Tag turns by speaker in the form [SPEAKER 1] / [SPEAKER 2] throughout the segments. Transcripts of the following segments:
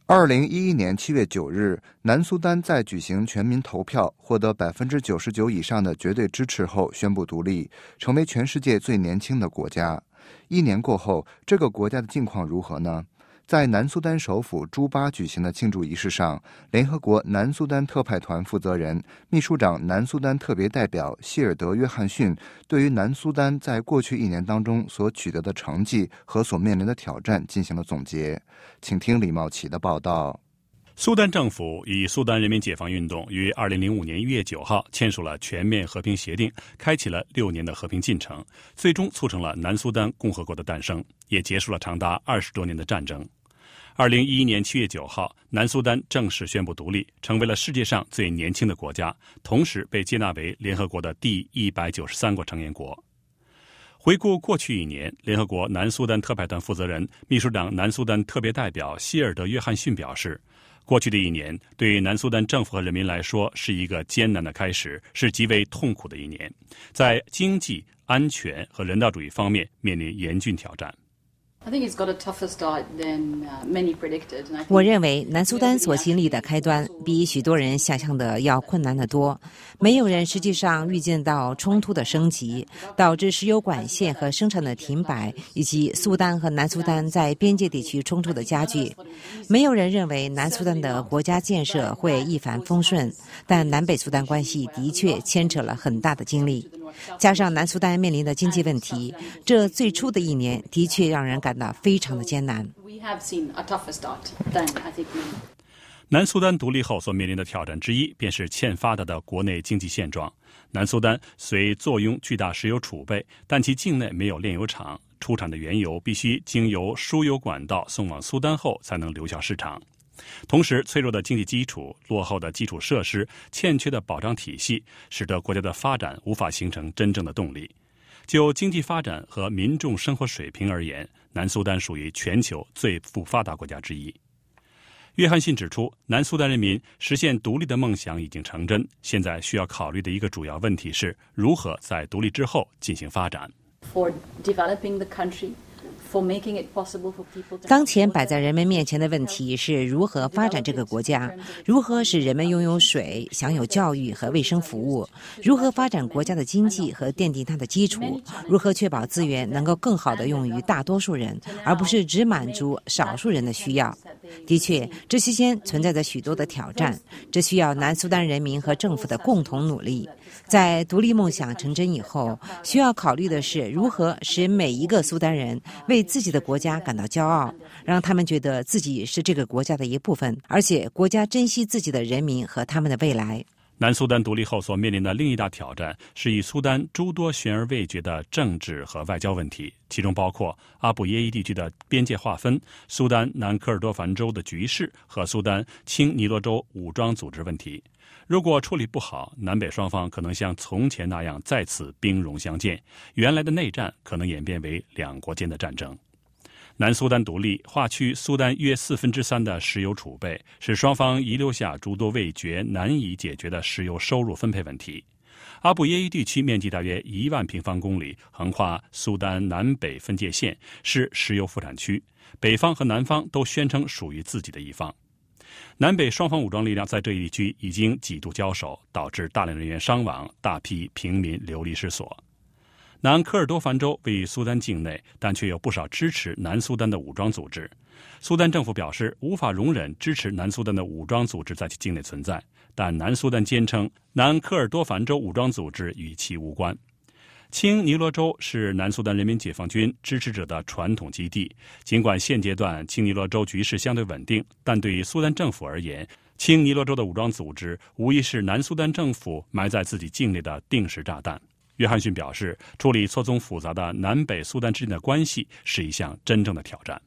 [SPEAKER 1] 2011年7月9日，南苏丹在举行全民投票，获得99%以上的绝对支持后宣布独立，成为全世界最年轻的国家。1年过后，这个国家的境况如何呢？在南苏丹首府朱巴举行的庆祝仪式上，联合国南苏丹特派团负责人、秘书长南苏丹特别代表希尔德·约翰逊对于南苏丹在过去1年当中所取得的成绩和所面临的挑战进行了总结。请听李茂奇的报道。
[SPEAKER 2] 苏丹政府与苏丹人民解放运动于2005年1月9号签署了全面和平协定，开启了6年的和平进程，最终促成了南苏丹共和国的诞生，也结束了长达20多年的战争。2011年7月9号，南苏丹正式宣布独立，成为了世界上最年轻的国家，同时被接纳为联合国的第193个成员国。回顾过去1年，联合国南苏丹特派团负责人、秘书长南苏丹特别代表希尔德·约翰逊表示，过去的1年对于南苏丹政府和人民来说是一个艰难的开始，是极为痛苦的1年，在经济、安全和人道主义方面面临严峻挑战。
[SPEAKER 3] 我认为南苏丹所经历的开端比许多人想象的要困难得多。没有人实际上预见到冲突的升级，导致石油管线和生产的停摆，以及苏丹和南苏丹在边界地区冲突的加剧。没有人认为南苏丹的国家建设会一帆风顺，但南北苏丹关系的确牵扯了很大的精力。加上南苏丹面临的经济问题，这最初的1年的确让人感到非常的艰难。
[SPEAKER 2] 南苏丹独立后所面临的挑战之一，便是欠发达的国内经济现状。南苏丹虽坐拥巨大石油储备，但其境内没有炼油厂，出产的原油必须经由输油管道送往苏丹后才能流向市场。同时，脆弱的经济基础、落后的基础设施、欠缺的保障体系，使得国家的发展无法形成真正的动力。就经济发展和民众生活水平而言，南苏丹属于全球最不发达国家之一。约翰逊指出，南苏丹人民实现独立的梦想已经成真，现在需要考虑的一个主要问题是如何在独立之后进行发展。
[SPEAKER 3] 当前摆在人们面前的问题是如何发展这个国家，如何使人们拥有水、享有教育和卫生服务，如何发展国家的经济和奠定它的基础，如何确保资源能够更好地用于大多数人，而不是只满足少数人的需要。的确，这期间存在着许多的挑战，这需要南苏丹人民和政府的共同努力。在独立梦想成真以后，需要考虑的是如何使每一个苏丹人为自己的国家感到骄傲，让他们觉得自己是这个国家的一部分，而且国家珍惜自己的人民和他们的未来。
[SPEAKER 2] 南苏丹独立后所面临的另一大挑战是以苏丹诸多悬而未决的政治和外交问题，其中包括阿布耶伊地区的边界划分、苏丹南科尔多凡州的局势和苏丹青尼罗州武装组织问题。如果处理不好，南北双方可能像从前那样再次兵戎相见，原来的内战可能演变为两国间的战争。南苏丹独立划去苏丹约3/4的石油储备，使双方遗留下诸多未决、难以解决的石油收入分配问题。阿布耶伊地区面积大约1万平方公里，横跨苏丹南北分界线，是石油副产区，北方和南方都宣称属于自己的一方。南北双方武装力量在这一地区已经几度交手，导致大量人员伤亡，大批平民流离失所。南科尔多凡州位于苏丹境内，但却有不少支持南苏丹的武装组织。苏丹政府表示无法容忍支持南苏丹的武装组织在其境内存在，但南苏丹坚称南科尔多凡州武装组织与其无关。青尼罗州是南苏丹人民解放军支持者的传统基地，尽管现阶段青尼罗州局势相对稳定，但对于苏丹政府而言，青尼罗州的武装组织无疑是南苏丹政府埋在自己境内的定时炸弹。约翰逊表示，处理错综复杂的南北苏丹之间的关系是一项真正的挑战。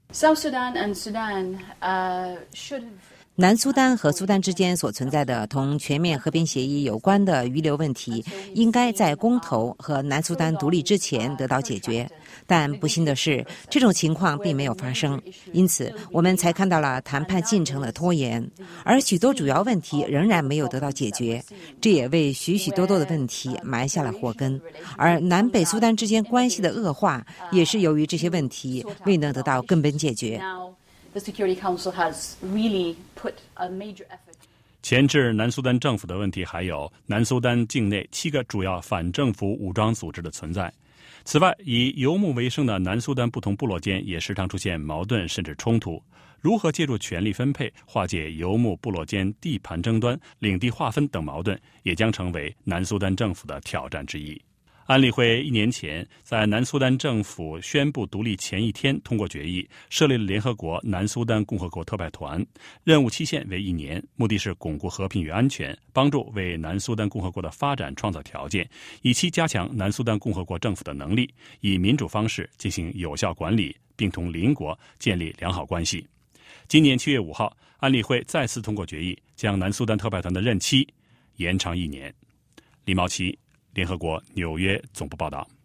[SPEAKER 3] 南苏丹和苏丹之间所存在的同全面和平协议有关的遗留问题，应该在公投和南苏丹独立之前得到解决。但不幸的是，这种情况并没有发生，因此我们才看到了谈判进程的拖延，而许多主要问题仍然没有得到解决，这也为许许多多的问题埋下了祸根。而南北苏丹之间关系的恶化，也是由于这些问题未能得到根本解决。
[SPEAKER 4] the Security Council has really put a major effort.
[SPEAKER 2] 钳制南苏丹政府的问题，还有南苏丹境内7个主要反政府武装组织的存在。此外，以游牧为生的南苏丹不同部落间也时常出现矛盾甚至冲突。如何借助权力分配化解游牧部落间地盘争端、领地划分等矛盾，也将成为南苏丹政府的挑战之一。安理会1年前在南苏丹政府宣布独立前一天通过决议，设立了联合国南苏丹共和国特派团，任务期限为1年，目的是巩固和平与安全，帮助为南苏丹共和国的发展创造条件，以期加强南苏丹共和国政府的能力，以民主方式进行有效管理，并同邻国建立良好关系。今年7月5号，安理会再次通过决议，将南苏丹特派团的任期延长1年。李茂奇，联合国纽约总部报道。